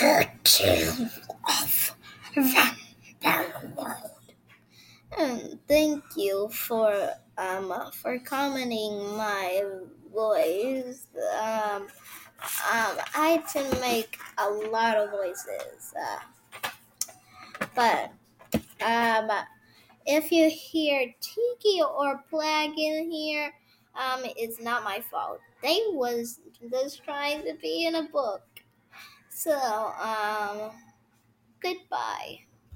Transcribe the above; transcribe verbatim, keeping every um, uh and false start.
King of Vampire World. And thank you for um for commenting my voice. Um, um, I can make a lot of voices, uh, but um, if you hear Tiki or Plag in here, um, it's not my fault. They was just trying to be in a book. So, um, goodbye.